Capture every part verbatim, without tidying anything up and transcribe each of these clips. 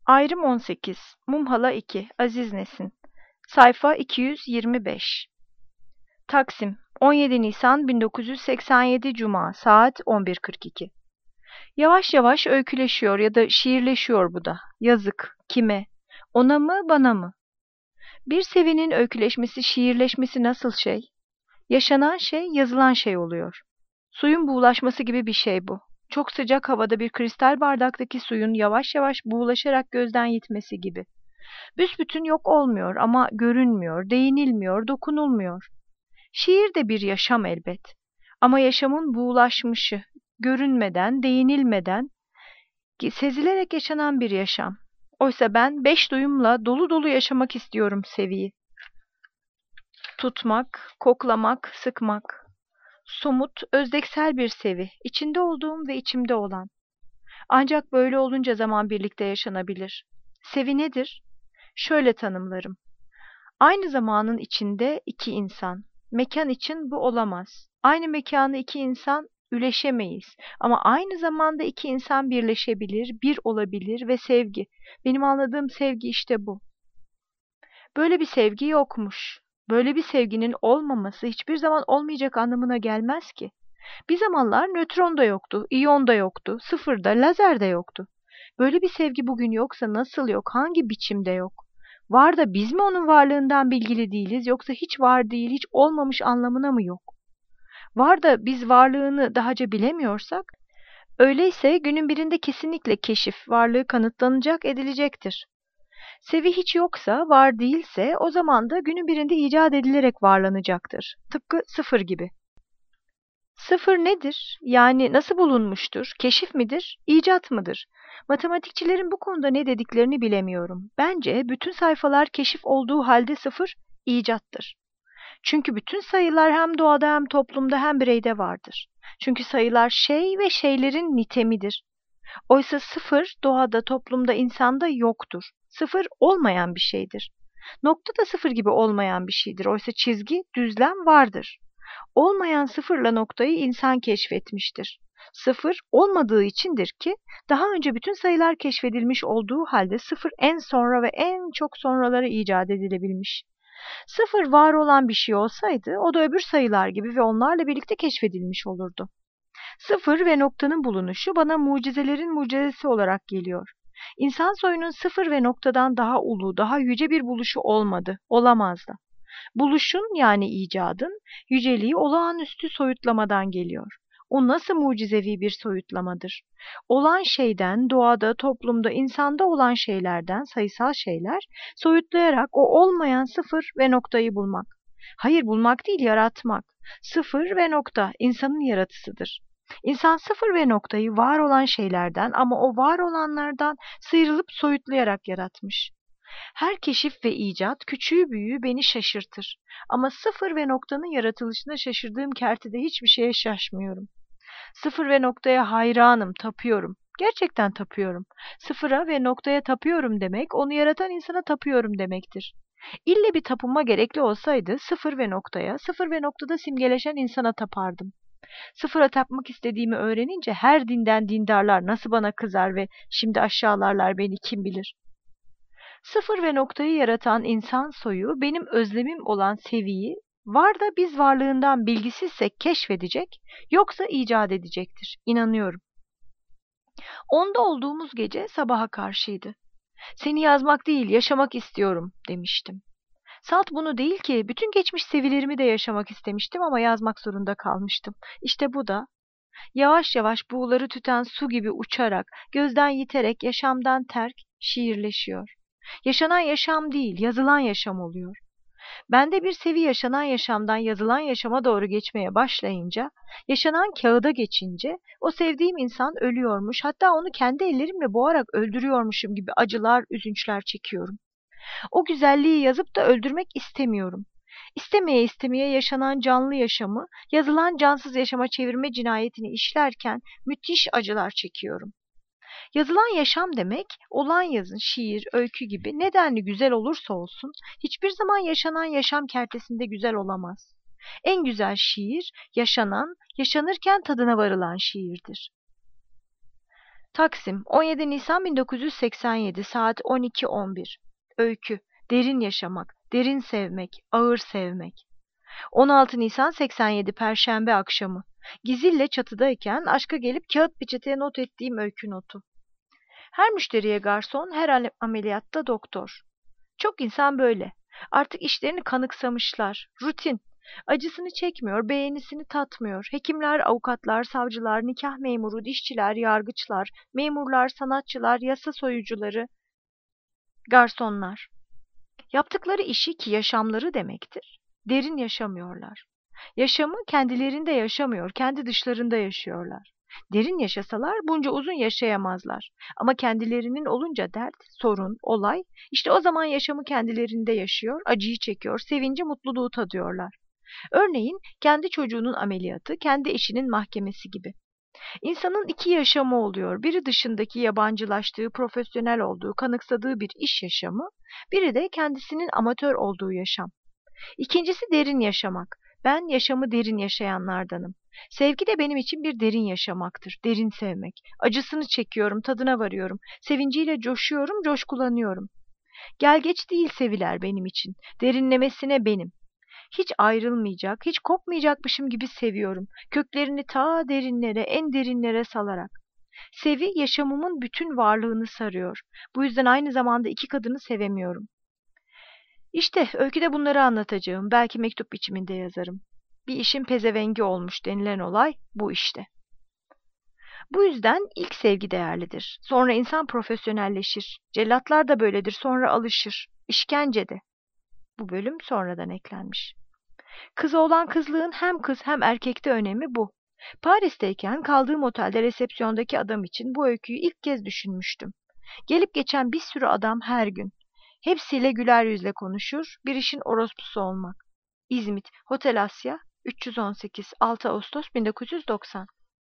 Ayrım on sekiz. Mumhala iki. Aziz Nesin. Sayfa iki yüz yirmi beş. Taksim. on yedi Nisan bin dokuz yüz seksen yedi Cuma. Saat on bir kırk iki. Yavaş yavaş öyküleşiyor ya da şiirleşiyor bu da. Yazık. Kime? Ona mı, bana mı? Bir sevinin öyküleşmesi, şiirleşmesi nasıl şey? Yaşanan şey, yazılan şey oluyor. Suyun buğulaşması gibi bir şey bu. Çok sıcak havada bir kristal bardaktaki suyun yavaş yavaş buğulaşarak gözden gitmesi gibi. Büsbütün yok olmuyor ama görünmüyor, değinilmiyor, dokunulmuyor. Şiir de bir yaşam elbet. Ama yaşamın buğulaşmışı, görünmeden, değinilmeden, sezilerek yaşanan bir yaşam. Oysa ben beş duyumla dolu dolu yaşamak istiyorum seviyi. Tutmak, koklamak, sıkmak. Somut, özdeksel bir sevi, içinde olduğum ve içimde olan. Ancak böyle olunca zaman birlikte yaşanabilir. Sevi nedir? Şöyle tanımlarım. Aynı zamanın içinde iki insan. Mekan için bu olamaz. Aynı mekanı iki insan üleşemeyiz. Ama aynı zamanda iki insan birleşebilir, bir olabilir ve sevgi. Benim anladığım sevgi işte bu. Böyle bir sevgi yokmuş. Böyle bir sevginin olmaması hiçbir zaman olmayacak anlamına gelmez ki. Bir zamanlar nötron da yoktu, iyon da yoktu, sıfır da, lazer de yoktu. Böyle bir sevgi bugün yoksa nasıl yok, hangi biçimde yok? Var da biz mi onun varlığından bilgili değiliz, yoksa hiç var değil, hiç olmamış anlamına mı yok? Var da biz varlığını dahaca bilemiyorsak, öyleyse günün birinde kesinlikle keşif, varlığı kanıtlanacak, edilecektir. Sevi hiç yoksa, var değilse, o zaman da günün birinde icat edilerek varlanacaktır. Tıpkı sıfır gibi. Sıfır nedir? Yani nasıl bulunmuştur? Keşif midir? İcat mıdır? Matematikçilerin bu konuda ne dediklerini bilemiyorum. Bence bütün sayfalar keşif olduğu halde sıfır icattır. Çünkü bütün sayılar hem doğada hem toplumda hem bireyde vardır. Çünkü sayılar şey ve şeylerin nitemidir. Oysa sıfır doğada, toplumda, insanda yoktur. Sıfır olmayan bir şeydir. Nokta da sıfır gibi olmayan bir şeydir. Oysa çizgi, düzlem vardır. Olmayan sıfırla noktayı insan keşfetmiştir. Sıfır olmadığı içindir ki daha önce bütün sayılar keşfedilmiş olduğu halde sıfır en sonra ve en çok sonraları icat edilebilmiş. Sıfır var olan bir şey olsaydı o da öbür sayılar gibi ve onlarla birlikte keşfedilmiş olurdu. Sıfır ve noktanın bulunuşu bana mucizelerin mucizesi olarak geliyor. İnsan soyunun sıfır ve noktadan daha ulu, daha yüce bir buluşu olmadı, olamaz da. Buluşun yani icadın yüceliği olağanüstü soyutlamadan geliyor. O nasıl mucizevi bir soyutlamadır? Olan şeyden, doğada, toplumda, insanda olan şeylerden, sayısal şeyler, soyutlayarak o olmayan sıfır ve noktayı bulmak. Hayır, bulmak değil, yaratmak. Sıfır ve nokta insanın yaratısıdır. İnsan sıfır ve noktayı var olan şeylerden ama o var olanlardan sıyrılıp soyutlayarak yaratmış. Her keşif ve icat küçüğü büyüğü beni şaşırtır. Ama sıfır ve noktanın yaratılışına şaşırdığım kertede hiçbir şeye şaşmıyorum. Sıfır ve noktaya hayranım, tapıyorum. Gerçekten tapıyorum. Sıfıra ve noktaya tapıyorum demek, onu yaratan insana tapıyorum demektir. İlle bir tapınma gerekli olsaydı sıfır ve noktaya, sıfır ve noktada simgeleşen insana tapardım. Sıfıra tapmak istediğimi öğrenince her dinden dindarlar nasıl bana kızar ve şimdi aşağılarlar beni kim bilir. Sıfır ve noktayı yaratan insan soyu benim özlemim olan seviyi var da biz varlığından bilgisizsek keşfedecek, yoksa icat edecektir. İnanıyorum. Onda olduğumuz gece sabaha karşıydı. Seni yazmak değil, yaşamak istiyorum demiştim. Salt bunu değil ki, bütün geçmiş sevilerimi de yaşamak istemiştim ama yazmak zorunda kalmıştım. İşte bu da yavaş yavaş buğuları tüten su gibi uçarak, gözden yiterek yaşamdan terk, şiirleşiyor. Yaşanan yaşam değil, yazılan yaşam oluyor. Bende bir sevi yaşanan yaşamdan yazılan yaşama doğru geçmeye başlayınca, yaşanan kağıda geçince, o sevdiğim insan ölüyormuş, hatta onu kendi ellerimle boğarak öldürüyormuşum gibi acılar, üzünçler çekiyorum. O güzelliği yazıp da öldürmek istemiyorum. İstemeye istemeye yaşanan canlı yaşamı, yazılan cansız yaşama çevirme cinayetini işlerken müthiş acılar çekiyorum. Yazılan yaşam demek, olan yazın, şiir, öykü gibi nedenli güzel olursa olsun, hiçbir zaman yaşanan yaşam kertesinde güzel olamaz. En güzel şiir, yaşanan, yaşanırken tadına varılan şiirdir. Taksim, on yedi Nisan bin dokuz yüz seksen yedi, saat on iki on bir. Öykü, derin yaşamak, derin sevmek, ağır sevmek. on altı Nisan seksen yedi, Perşembe akşamı. Gizil'le çatıdayken aşka gelip kağıt peçeteye not ettiğim öykü notu. Her müşteriye garson, her ale- ameliyatta doktor. Çok insan böyle. Artık işlerini kanıksamışlar. Rutin. Acısını çekmiyor, beğenisini tatmıyor. Hekimler, avukatlar, savcılar, nikah memuru, dişçiler, yargıçlar, memurlar, sanatçılar, yasa soyucuları, garsonlar. Yaptıkları işi ki yaşamları demektir, derin yaşamıyorlar. Yaşamı kendilerinde yaşamıyor, kendi dışlarında yaşıyorlar. Derin yaşasalar bunca uzun yaşayamazlar. Ama kendilerinin olunca dert, sorun, olay, işte o zaman yaşamı kendilerinde yaşıyor, acıyı çekiyor, sevinci, mutluluğu tadıyorlar. Örneğin kendi çocuğunun ameliyatı, kendi eşinin mahkemesi gibi. İnsanın iki yaşamı oluyor. Biri dışındaki yabancılaştığı, profesyonel olduğu, kanıksadığı bir iş yaşamı, biri de kendisinin amatör olduğu yaşam. İkincisi derin yaşamak. Ben yaşamı derin yaşayanlardanım. Sevgi de benim için bir derin yaşamaktır, derin sevmek. Acısını çekiyorum, tadına varıyorum. Sevinciyle coşuyorum, coşkulanıyorum. Gel geç değil seviler benim için. Derinlemesine benim. Hiç ayrılmayacak, hiç kopmayacakmışım gibi seviyorum. Köklerini ta derinlere, en derinlere salarak. Sevi yaşamımın bütün varlığını sarıyor. Bu yüzden aynı zamanda iki kadını sevemiyorum. İşte öyküde bunları anlatacağım. Belki mektup biçiminde yazarım. Bir işin pezevengi olmuş denilen olay bu işte. Bu yüzden ilk sevgi değerlidir. Sonra insan profesyonelleşir. Cellatlar da böyledir, sonra alışır. İşkence de. Bu bölüm sonradan eklenmiş. Kız olan kızlığın hem kız hem erkekte önemi bu. Paris'teyken kaldığım otelde resepsiyondaki adam için bu öyküyü ilk kez düşünmüştüm. Gelip geçen bir sürü adam her gün. Hepsiyle güler yüzle konuşur, bir işin orospusu olmak. İzmit, Hotel Asya, üç yüz on sekiz, altı Ağustos bin dokuz yüz doksan.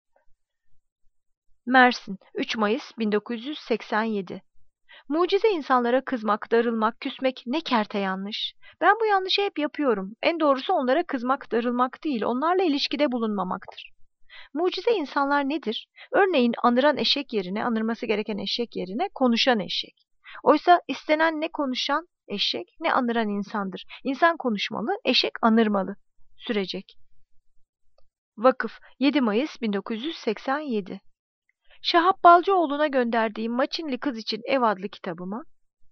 Mersin, üç Mayıs bin dokuz yüz seksen yedi. Mucize insanlara kızmak, darılmak, küsmek ne kerte yanlış. Ben bu yanlışı hep yapıyorum. En doğrusu onlara kızmak, darılmak değil, onlarla ilişkide bulunmamaktır. Mucize insanlar nedir? Örneğin anıran eşek yerine, anırması gereken eşek yerine konuşan eşek. Oysa istenen ne konuşan eşek ne anıran insandır. İnsan konuşmalı, eşek anırmalı. Sürecek. Vakıf, yedi Mayıs bin dokuz yüz seksen yedi. Şahap Balcıoğlu'na gönderdiğim Maçinli Kız için Ev adlı kitabıma,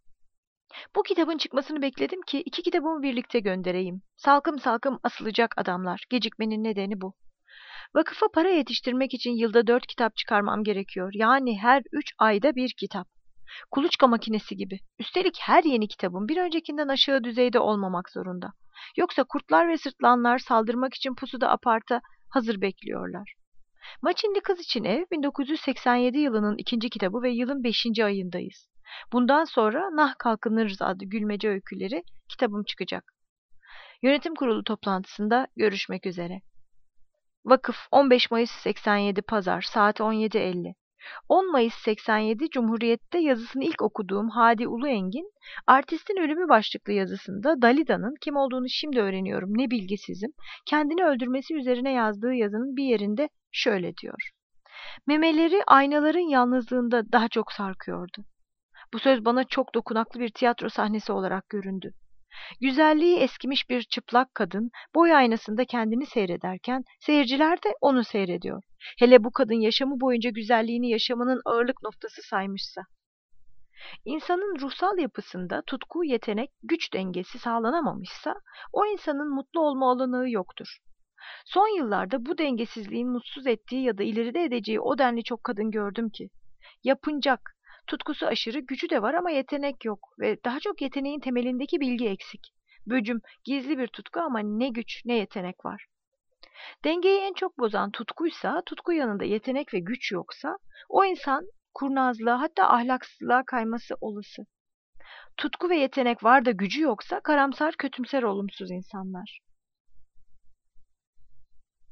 bu kitabın çıkmasını bekledim ki iki kitabımı birlikte göndereyim. Salkım salkım asılacak adamlar. Gecikmenin nedeni bu. Vakıfa para yetiştirmek için yılda dört kitap çıkarmam gerekiyor. Yani her üç ayda bir kitap. Kuluçka makinesi gibi. Üstelik her yeni kitabım bir öncekinden aşağı düzeyde olmamak zorunda. Yoksa kurtlar ve sırtlanlar saldırmak için pusuda aparta hazır bekliyorlar. Maçinli Kız için Ev bin dokuz yüz seksen yedi yılının ikinci kitabı ve yılın beşinci ayındayız. Bundan sonra Nah Kalkınırız adlı gülmece öyküleri kitabım çıkacak. Yönetim kurulu toplantısında görüşmek üzere. Vakıf, on beş Mayıs seksen yedi Pazar, saat on yedi elli. on Mayıs seksen yedi Cumhuriyet'te yazısını ilk okuduğum Hadi Uluengin, Artistin Ölümü başlıklı yazısında Dalida'nın kim olduğunu şimdi öğreniyorum, ne bilgisizim, kendini öldürmesi üzerine yazdığı yazının bir yerinde şöyle diyor. Memeleri aynaların yalnızlığında daha çok sarkıyordu. Bu söz bana çok dokunaklı bir tiyatro sahnesi olarak göründü. Güzelliği eskimiş bir çıplak kadın boy aynasında kendini seyrederken seyirciler de onu seyrediyor. Hele bu kadın yaşamı boyunca güzelliğini yaşamının ağırlık noktası saymışsa. İnsanın ruhsal yapısında tutku, yetenek, güç dengesi sağlanamamışsa o insanın mutlu olma olanağı yoktur. Son yıllarda bu dengesizliğin mutsuz ettiği ya da ileride edeceği o denli çok kadın gördüm ki. Yapıncak, tutkusu aşırı, gücü de var ama yetenek yok ve daha çok yeteneğin temelindeki bilgi eksik. Böcüm, gizli bir tutku ama ne güç ne yetenek var. Dengeyi en çok bozan tutkuysa, tutku yanında yetenek ve güç yoksa, o insan kurnazlığa hatta ahlaksızlığa kayması olası. Tutku ve yetenek var da gücü yoksa karamsar, kötümser, olumsuz insanlar.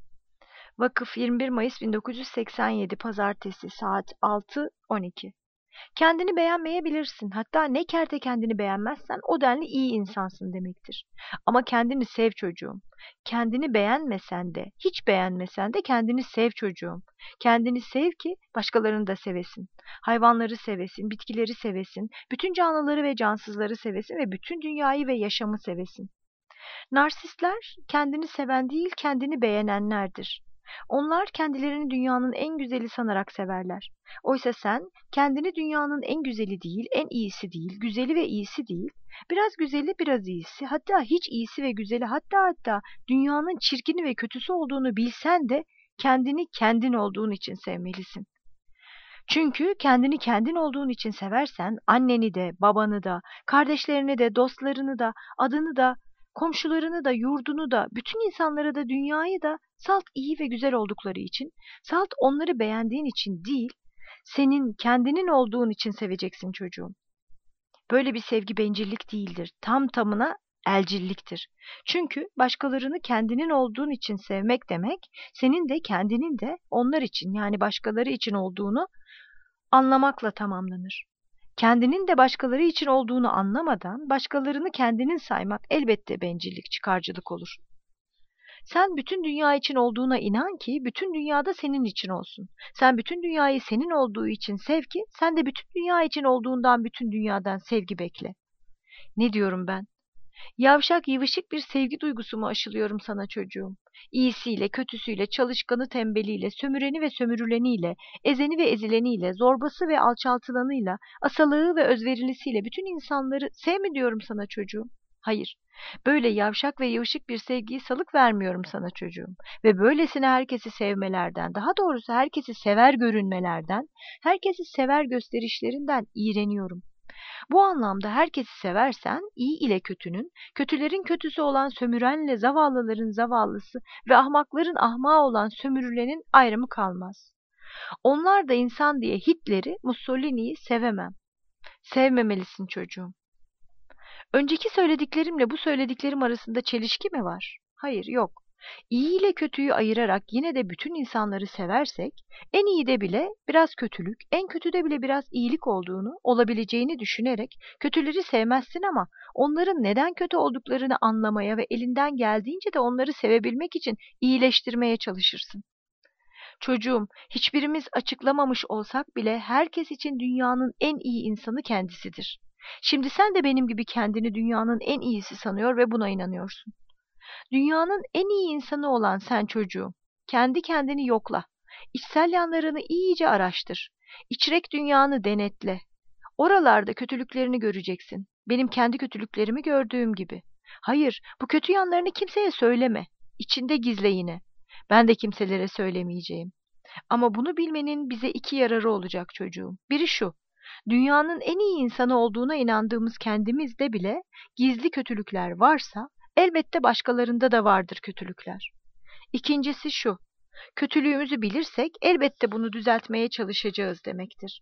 Vakıf, yirmi bir Mayıs bin dokuz yüz seksen yedi Pazartesi, saat altı on iki. Kendini beğenmeyebilirsin. Hatta ne kerte kendini beğenmezsen o denli iyi insansın demektir. Ama kendini sev çocuğum. Kendini beğenmesen de, hiç beğenmesen de kendini sev çocuğum. Kendini sev ki başkalarını da sevesin. Hayvanları sevesin, bitkileri sevesin, bütün canlıları ve cansızları sevesin ve bütün dünyayı ve yaşamı sevesin. Narsistler kendini seven değil, kendini beğenenlerdir. Onlar kendilerini dünyanın en güzeli sanarak severler. Oysa sen kendini dünyanın en güzeli değil, en iyisi değil, güzeli ve iyisi değil, biraz güzeli biraz iyisi, hatta hiç iyisi ve güzeli, hatta hatta dünyanın çirkini ve kötüsü olduğunu bilsen de kendini kendin olduğun için sevmelisin. Çünkü kendini kendin olduğun için seversen anneni de, babanı da, kardeşlerini de, dostlarını da, adını da, komşularını da, yurdunu da, bütün insanları da, dünyayı da salt iyi ve güzel oldukları için, salt onları beğendiğin için değil, senin kendinin olduğun için seveceksin çocuğum. Böyle bir sevgi bencillik değildir. Tam tamına elcilliktir. Çünkü başkalarını kendinin olduğun için sevmek demek, senin de kendinin de onlar için yani başkaları için olduğunu anlamakla tamamlanır. Kendinin de başkaları için olduğunu anlamadan başkalarını kendinin saymak elbette bencillik, çıkarcılık olur. Sen bütün dünya için olduğuna inan ki bütün dünyada senin için olsun. Sen bütün dünyayı senin olduğu için sev ki sen de bütün dünya için olduğundan bütün dünyadan sevgi bekle. Ne diyorum ben? Yavşak yıvışık bir sevgi duygusu mu aşılıyorum sana çocuğum? İyisiyle, kötüsüyle, çalışkanı tembeliyle, sömüreni ve sömürüleniyle, ezeni ve ezileniyle, zorbası ve alçaltılanıyla, asalığı ve özverilisiyle bütün insanları sev mi diyorum sana çocuğum? Hayır. Böyle yavşak ve yıvışık bir sevgiyi salık vermiyorum sana çocuğum. Ve böylesine herkesi sevmelerden, daha doğrusu herkesi sever görünmelerden, herkesi sever gösterişlerinden iğreniyorum. Bu anlamda herkesi seversen iyi ile kötünün, kötülerin kötüsü olan sömürenle zavallıların zavallısı ve ahmakların ahmağı olan sömürülenin ayrımı kalmaz. Onlar da insan diye Hitler'i, Mussolini'yi sevemem. Sevmemelisin çocuğum. Önceki söylediklerimle bu söylediklerim arasında çelişki mi var? Hayır, yok. İyi ile kötüyü ayırarak yine de bütün insanları seversek, en iyide bile biraz kötülük, en kötüde bile biraz iyilik olduğunu, olabileceğini düşünerek kötüleri sevmezsin ama onların neden kötü olduklarını anlamaya ve elinden geldiğince de onları sevebilmek için iyileştirmeye çalışırsın. Çocuğum, hiçbirimiz açıklamamış olsak bile herkes için dünyanın en iyi insanı kendisidir. Şimdi sen de benim gibi kendini dünyanın en iyisi sanıyor ve buna inanıyorsun. Dünyanın en iyi insanı olan sen çocuğum, kendi kendini yokla. İçsel yanlarını iyice araştır. İçrek dünyanı denetle. Oralarda kötülüklerini göreceksin. Benim kendi kötülüklerimi gördüğüm gibi. Hayır, bu kötü yanlarını kimseye söyleme. İçinde gizle yine. Ben de kimselere söylemeyeceğim. Ama bunu bilmenin bize iki yararı olacak çocuğum. Biri şu, dünyanın en iyi insanı olduğuna inandığımız kendimizde bile gizli kötülükler varsa, elbette başkalarında da vardır kötülükler. İkincisi şu, kötülüğümüzü bilirsek elbette bunu düzeltmeye çalışacağız demektir.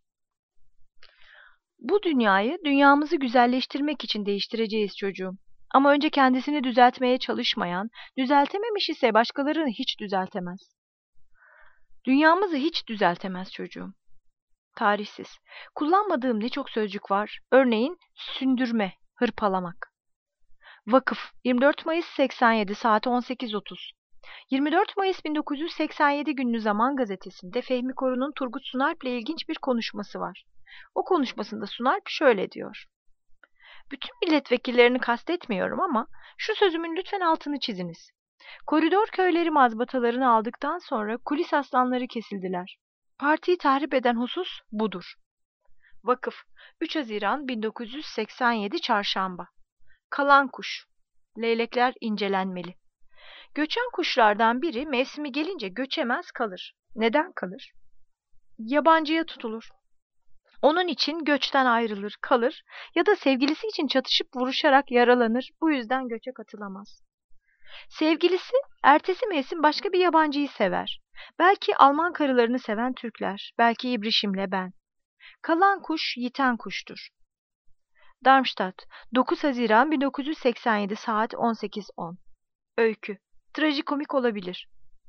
Bu dünyayı dünyamızı güzelleştirmek için değiştireceğiz çocuğum. Ama önce kendisini düzeltmeye çalışmayan, düzeltememiş ise başkalarını hiç düzeltemez. Dünyamızı hiç düzeltemez çocuğum. Tarihsiz. Kullanmadığım ne çok sözcük var. Örneğin sündürme, hırpalamak. Vakıf, yirmi dört Mayıs seksen yedi saat on sekiz otuz. yirmi dört Mayıs bin dokuz yüz seksen yedi günlü Zaman Gazetesi'nde Fehmi Koru'nun Turgut Sunalp'le ilginç bir konuşması var. O konuşmasında Sunalp şöyle diyor. Bütün milletvekillerini kastetmiyorum ama şu sözümün lütfen altını çiziniz. Koridor köyleri mazbatalarını aldıktan sonra kulis aslanları kesildiler. Partiyi tahrip eden husus budur. Vakıf, üç Haziran bin dokuz yüz seksen yedi Çarşamba. Kalan kuş. Leylekler incelenmeli. Göçen kuşlardan biri mevsimi gelince göçemez kalır. Neden kalır? Yabancıya tutulur. Onun için göçten ayrılır, kalır ya da sevgilisi için çatışıp vuruşarak yaralanır, bu yüzden göçe katılamaz. Sevgilisi ertesi mevsim başka bir yabancıyı sever. Belki Alman karılarını seven Türkler, belki İbrişim'le ben. Kalan kuş yiten kuştur. Darmstadt, dokuz Haziran bin dokuz yüz seksen yedi saat on sekiz on. Öykü, trajikomik olabilir.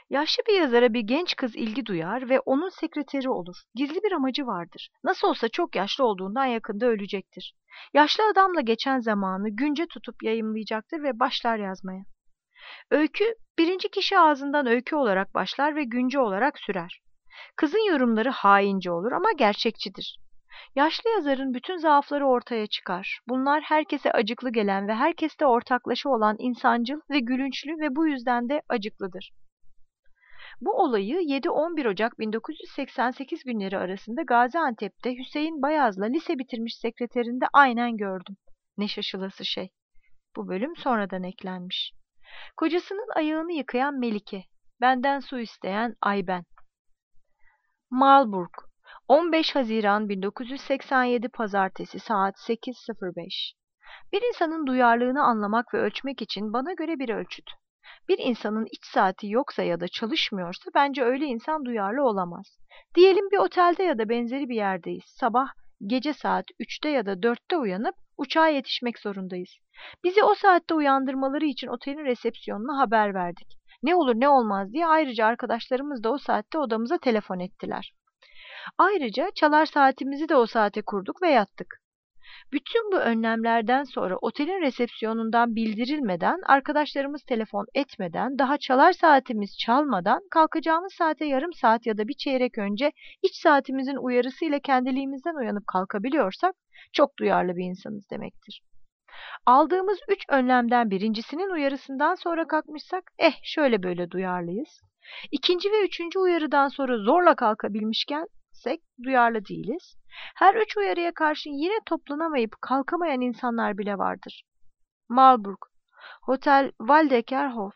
Yaşlı bir yazara bir genç kız ilgi duyar ve onun sekreteri olur. Gizli bir amacı vardır. Nasıl olsa çok yaşlı olduğundan yakında ölecektir. Yaşlı adamla geçen zamanı günce tutup yayımlayacaktır ve başlar yazmaya. Öykü birinci kişi ağzından öykü olarak başlar ve günce olarak sürer. Kızın yorumları haince olur ama gerçekçidir. Yaşlı yazarın bütün zaafları ortaya çıkar. Bunlar herkese acıklı gelen ve herkeste ortaklaşa olan insancıl ve gülünçlü ve bu yüzden de acıklıdır. Bu olayı yedi on bir Ocak bin dokuz yüz seksen sekiz günleri arasında Gaziantep'te Hüseyin Bayaz'la lise bitirmiş sekreterinde aynen gördüm. Ne şaşılası şey. Bu bölüm sonradan eklenmiş. Kocasının ayağını yıkayan Melike, benden su isteyen Ayben. Marburg, on beş Haziran bin dokuz yüz seksen yedi Pazartesi saat sekiz sıfır beş. Bir insanın duyarlılığını anlamak ve ölçmek için bana göre bir ölçüt. Bir insanın iç saati yoksa ya da çalışmıyorsa bence öyle insan duyarlı olamaz. Diyelim bir otelde ya da benzeri bir yerdeyiz. Sabah gece saat üçte ya da dörtte uyanıp uçağa yetişmek zorundayız. Bizi o saatte uyandırmaları için otelin resepsiyonuna haber verdik. Ne olur ne olmaz diye ayrıca arkadaşlarımız da o saatte odamıza telefon ettiler. Ayrıca çalar saatimizi de o saate kurduk ve yattık. Bütün bu önlemlerden sonra otelin resepsiyonundan bildirilmeden, arkadaşlarımız telefon etmeden, daha çalar saatimiz çalmadan kalkacağımız saate yarım saat ya da bir çeyrek önce iç saatimizin uyarısıyla kendiliğimizden uyanıp kalkabiliyorsak çok duyarlı bir insanız demektir. Aldığımız üç önlemden birincisinin uyarısından sonra kalkmışsak eh şöyle böyle duyarlıyız. İkinci ve üçüncü uyarıdan sonra zorla kalkabilmişken duyarlı değiliz. Her üç uyarıya karşın yine toplanamayıp kalkamayan insanlar bile vardır. Marburg, Hotel Waldecker-Hof,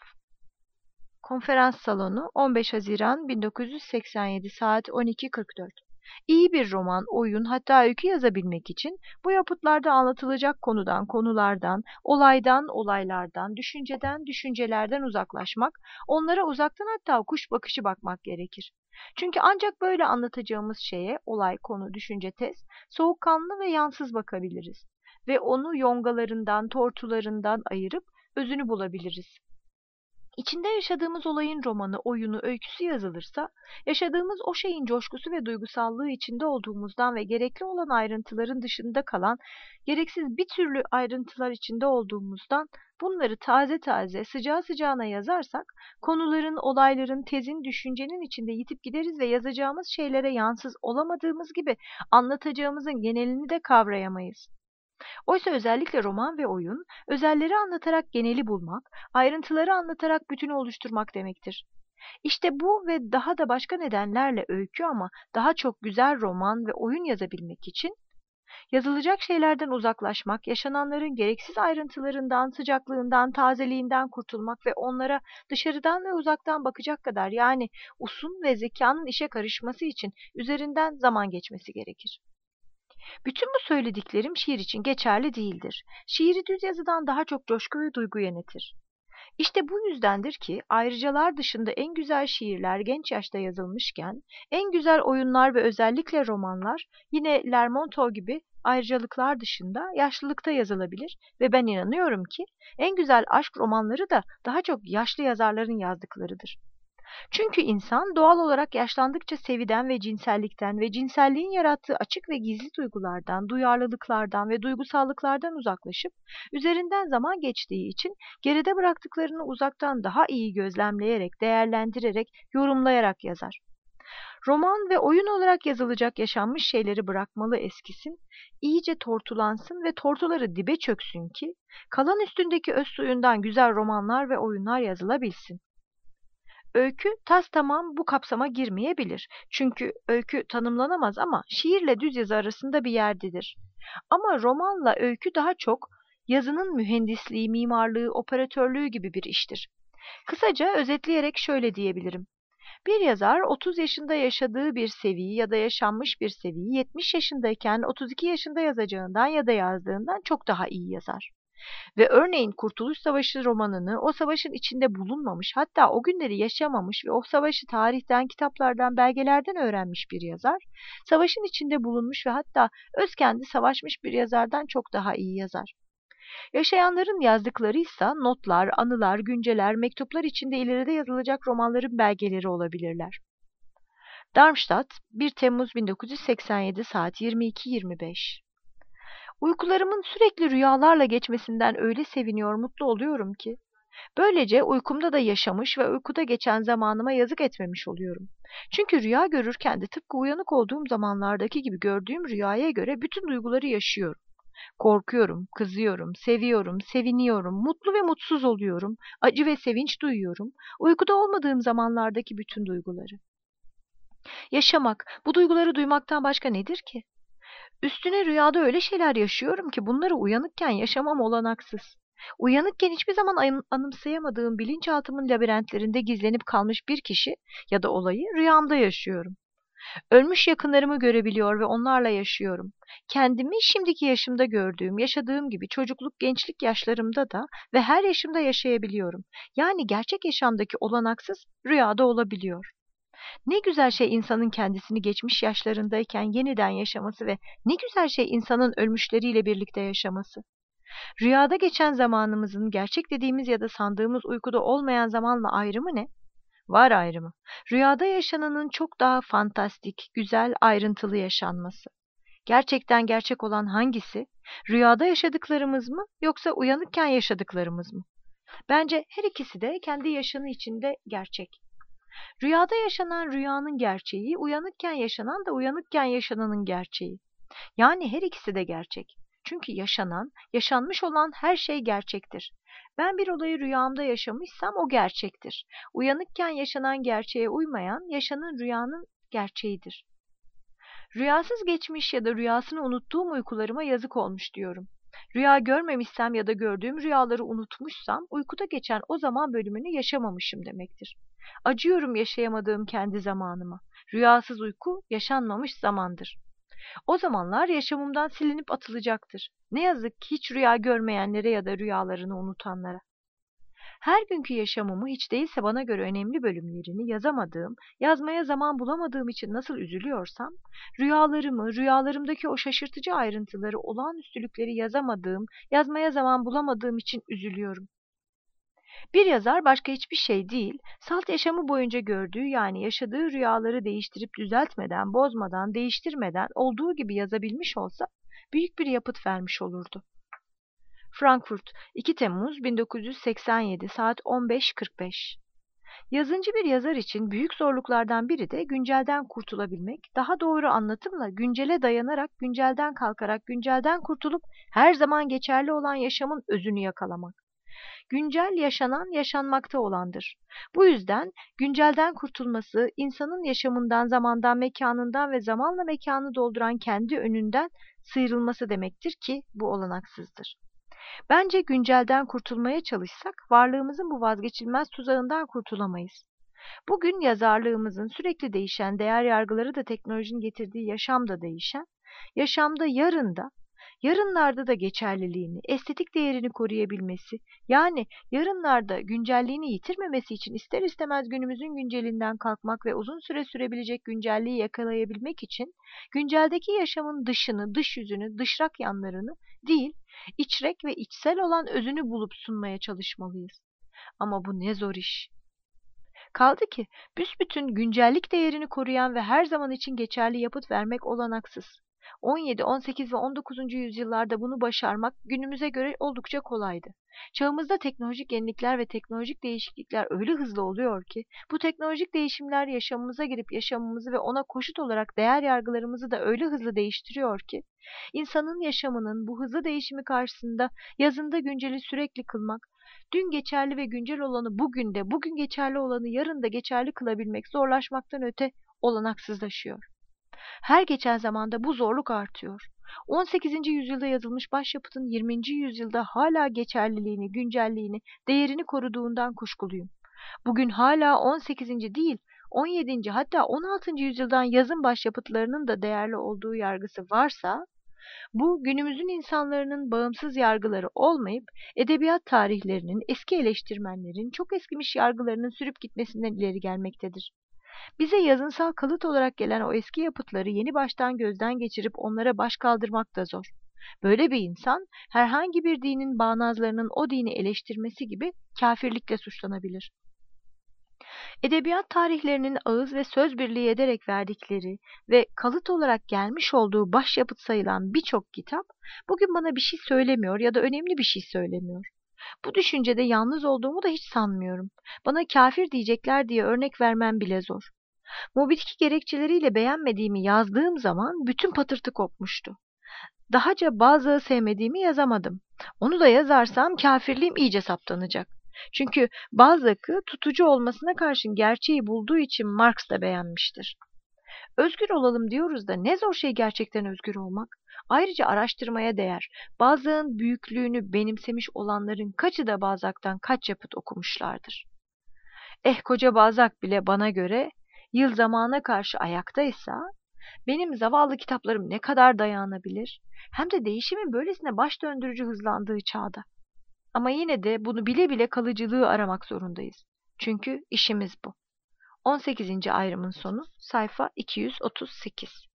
Konferans Salonu, on beş Haziran bin dokuz yüz seksen yedi saat on iki kırk dört. İyi bir roman, oyun, hatta öykü yazabilmek için bu yapıtlarda anlatılacak konudan, konulardan, olaydan, olaylardan, düşünceden, düşüncelerden uzaklaşmak, onlara uzaktan hatta kuş bakışı bakmak gerekir. Çünkü ancak böyle anlatacağımız şeye, olay, konu, düşünce, tez, soğukkanlı ve yansız bakabiliriz ve onu yongalarından, tortularından ayırıp özünü bulabiliriz. İçinde yaşadığımız olayın romanı, oyunu, öyküsü yazılırsa, yaşadığımız o şeyin coşkusu ve duygusallığı içinde olduğumuzdan ve gerekli olan ayrıntıların dışında kalan, gereksiz bir türlü ayrıntılar içinde olduğumuzdan bunları taze taze, sıcağı sıcağına yazarsak, konuların, olayların, tezin, düşüncenin içinde yitip gideriz ve yazacağımız şeylere yansız olamadığımız gibi anlatacağımızın genelini de kavrayamayız. Oysa özellikle roman ve oyun, özelleri anlatarak geneli bulmak, ayrıntıları anlatarak bütünü oluşturmak demektir. İşte bu ve daha da başka nedenlerle öykü ama daha çok güzel roman ve oyun yazabilmek için, yazılacak şeylerden uzaklaşmak, yaşananların gereksiz ayrıntılarından, sıcaklığından, tazeliğinden kurtulmak ve onlara dışarıdan ve uzaktan bakacak kadar yani usun ve zekanın işe karışması için üzerinden zaman geçmesi gerekir. Bütün bu söylediklerim şiir için geçerli değildir. Şiiri düz yazıdan daha çok coşku ve duygu yönetir. İşte bu yüzdendir ki ayrıcalar dışında en güzel şiirler genç yaşta yazılmışken, en güzel oyunlar ve özellikle romanlar yine Lermontov gibi ayrıcalıklar dışında yaşlılıkta yazılabilir ve ben inanıyorum ki en güzel aşk romanları da daha çok yaşlı yazarların yazdıklarıdır. Çünkü insan doğal olarak yaşlandıkça seviden ve cinsellikten ve cinselliğin yarattığı açık ve gizli duygulardan, duyarlılıklardan ve duygusallıklardan uzaklaşıp, üzerinden zaman geçtiği için geride bıraktıklarını uzaktan daha iyi gözlemleyerek, değerlendirerek, yorumlayarak yazar. Roman ve oyun olarak yazılacak yaşanmış şeyleri bırakmalı eskisin, iyice tortulansın ve tortuları dibe çöksün ki, kalan üstündeki öz suyundan güzel romanlar ve oyunlar yazılabilsin. Öykü tastamam bu kapsama girmeyebilir. Çünkü öykü tanımlanamaz ama şiirle düz yazı arasında bir yerdedir. Ama romanla öykü daha çok yazının mühendisliği, mimarlığı, operatörlüğü gibi bir iştir. Kısaca özetleyerek şöyle diyebilirim. Bir yazar otuz yaşında yaşadığı bir seviyi ya da yaşanmış bir seviyi yetmiş yaşındayken otuz iki yaşında yazacağından ya da yazdığından çok daha iyi yazar. Ve örneğin Kurtuluş Savaşı romanını o savaşın içinde bulunmamış, hatta o günleri yaşamamış ve o savaşı tarihten, kitaplardan, belgelerden öğrenmiş bir yazar, savaşın içinde bulunmuş ve hatta öz kendi savaşmış bir yazardan çok daha iyi yazar. Yaşayanların yazdıklarıysa notlar, anılar, günceler, mektuplar içinde ileride yazılacak romanların belgeleri olabilirler. Darmstadt, bir Temmuz bin dokuz yüz seksen yedi saat yirmi iki yirmi beş. Uykularımın sürekli rüyalarla geçmesinden öyle seviniyor, mutlu oluyorum ki. Böylece uykumda da yaşamış ve uykuda geçen zamanıma yazık etmemiş oluyorum. Çünkü rüya görürken de tıpkı uyanık olduğum zamanlardaki gibi gördüğüm rüyaya göre bütün duyguları yaşıyorum. Korkuyorum, kızıyorum, seviyorum, seviniyorum, mutlu ve mutsuz oluyorum, acı ve sevinç duyuyorum, uykuda olmadığım zamanlardaki bütün duyguları. Yaşamak, bu duyguları duymaktan başka nedir ki? Üstüne rüyada öyle şeyler yaşıyorum ki bunları uyanıkken yaşamam olanaksız. Uyanıkken hiçbir zaman ayın- anımsayamadığım bilinçaltımın labirentlerinde gizlenip kalmış bir kişi ya da olayı rüyamda yaşıyorum. Ölmüş yakınlarımı görebiliyor ve onlarla yaşıyorum. Kendimi şimdiki yaşımda gördüğüm, yaşadığım gibi çocukluk, gençlik yaşlarımda da ve her yaşımda yaşayabiliyorum. Yani gerçek yaşamdaki olanaksız rüyada olabiliyor. Ne güzel şey insanın kendisini geçmiş yaşlarındayken yeniden yaşaması ve ne güzel şey insanın ölmüşleriyle birlikte yaşaması. Rüyada geçen zamanımızın gerçek dediğimiz ya da sandığımız uykuda olmayan zamanla ayrımı ne? Var ayrımı. Rüyada yaşananın çok daha fantastik, güzel, ayrıntılı yaşanması. Gerçekten gerçek olan hangisi? Rüyada yaşadıklarımız mı yoksa uyanıkken yaşadıklarımız mı? Bence her ikisi de kendi yaşamı içinde gerçek. Rüyada yaşanan rüyanın gerçeği, uyanıkken yaşanan da uyanıkken yaşananın gerçeği. Yani her ikisi de gerçek. Çünkü yaşanan, yaşanmış olan her şey gerçektir. Ben bir olayı rüyamda yaşamışsam o gerçektir. Uyanıkken yaşanan gerçeğe uymayan, yaşanan rüyanın gerçeğidir. Rüyasız geçmiş ya da rüyasını unuttuğum uykularıma yazık olmuş diyorum. Rüya görmemişsem ya da gördüğüm rüyaları unutmuşsam uykuda geçen o zaman bölümünü yaşamamışım demektir. Acıyorum yaşayamadığım kendi zamanıma. Rüyasız uyku yaşanmamış zamandır. O zamanlar yaşamımdan silinip atılacaktır. Ne yazık ki hiç rüya görmeyenlere ya da rüyalarını unutanlara. Her günkü yaşamımı hiç değilse bana göre önemli bölümlerini yazamadığım, yazmaya zaman bulamadığım için nasıl üzülüyorsam, rüyalarımı, rüyalarımdaki o şaşırtıcı ayrıntıları, olağanüstülükleri yazamadığım, yazmaya zaman bulamadığım için üzülüyorum. Bir yazar başka hiçbir şey değil, salt yaşamı boyunca gördüğü yani yaşadığı rüyaları değiştirip düzeltmeden, bozmadan, değiştirmeden olduğu gibi yazabilmiş olsa büyük bir yapıt vermiş olurdu. Frankfurt, iki Temmuz bin dokuz yüz seksen yedi saat on beş kırk beş. Yazıncı bir yazar için büyük zorluklardan biri de güncelden kurtulabilmek, daha doğru anlatımla güncele dayanarak, güncelden kalkarak, güncelden kurtulup her zaman geçerli olan yaşamın özünü yakalamak. Güncel yaşanan yaşanmakta olandır. Bu yüzden güncelden kurtulması, insanın yaşamından, zamandan, mekanından ve zamanla mekanı dolduran kendi önünden sıyrılması demektir ki bu olanaksızdır. Bence güncelden kurtulmaya çalışsak, varlığımızın bu vazgeçilmez tuzağından kurtulamayız. Bugün yazarlığımızın sürekli değişen değer yargıları da teknolojinin getirdiği yaşamda değişen, yaşamda yarın da, yarınlarda da geçerliliğini, estetik değerini koruyabilmesi, yani yarınlarda güncelliğini yitirmemesi için ister istemez günümüzün güncelinden kalkmak ve uzun süre sürebilecek güncelliği yakalayabilmek için günceldeki yaşamın dışını, dış yüzünü, dışrak yanlarını değil, içrek ve içsel olan özünü bulup sunmaya çalışmalıyız. Ama bu ne zor iş. Kaldı ki büsbütün güncellik değerini koruyan ve her zaman için geçerli yapıt vermek olanaksız. on yedi, on sekiz ve on dokuzuncu yüzyıllarda bunu başarmak günümüze göre oldukça kolaydı. Çağımızda teknolojik yenilikler ve teknolojik değişiklikler öyle hızlı oluyor ki bu teknolojik değişimler yaşamımıza girip yaşamımızı ve ona koşut olarak değer yargılarımızı da öyle hızlı değiştiriyor ki insanın yaşamının bu hızlı değişimi karşısında yazında günceli sürekli kılmak, dün geçerli ve güncel olanı bugün de, bugün geçerli olanı yarın da geçerli kılabilmek zorlaşmaktan öte olanaksızlaşıyor. Her geçen zamanda bu zorluk artıyor. on sekizinci yüzyılda yazılmış başyapıtın yirminci yüzyılda hala geçerliliğini, güncelliğini, değerini koruduğundan kuşkuluyum. Bugün hala on sekizinci değil, on yedinci hatta on altıncı yüzyıldan yazım başyapıtlarının da değerli olduğu yargısı varsa, bu günümüzün insanların bağımsız yargıları olmayıp edebiyat tarihlerinin, eski eleştirmenlerin, çok eskimiş yargılarının sürüp gitmesinden ileri gelmektedir. Bize yazınsal kalıt olarak gelen o eski yapıtları yeni baştan gözden geçirip onlara baş kaldırmak da zor. Böyle bir insan herhangi bir dinin bağnazlarının o dini eleştirmesi gibi kâfirlikle suçlanabilir. Edebiyat tarihlerinin ağız ve söz birliği ederek verdikleri ve kalıt olarak gelmiş olduğu başyapıt sayılan birçok kitap bugün bana bir şey söylemiyor ya da önemli bir şey söylemiyor. Bu düşüncede yalnız olduğumu da hiç sanmıyorum. Bana kâfir diyecekler diye örnek vermem bile zor. Mobitki gerekçeleriyle beğenmediğimi yazdığım zaman bütün patırtı kopmuştu. Dahaca bazıları sevmediğimi yazamadım. Onu da yazarsam kâfirliğim iyice saptanacak. Çünkü Balzac'ı tutucu olmasına karşın gerçeği bulduğu için Marx da beğenmiştir. Özgür olalım diyoruz da ne zor şey gerçekten özgür olmak. Ayrıca araştırmaya değer. Balzac'ın büyüklüğünü benimsemiş olanların kaçı da Balzac'tan kaç yapıt okumuşlardır. Eh koca Balzac bile bana göre yıl zamana karşı ayaktaysa benim zavallı kitaplarım ne kadar dayanabilir? Hem de değişimin böylesine baş döndürücü hızlandığı çağda. Ama yine de bunu bile bile kalıcılığı aramak zorundayız. Çünkü işimiz bu. on sekizinci ayrımın sonu sayfa iki yüz otuz sekiz.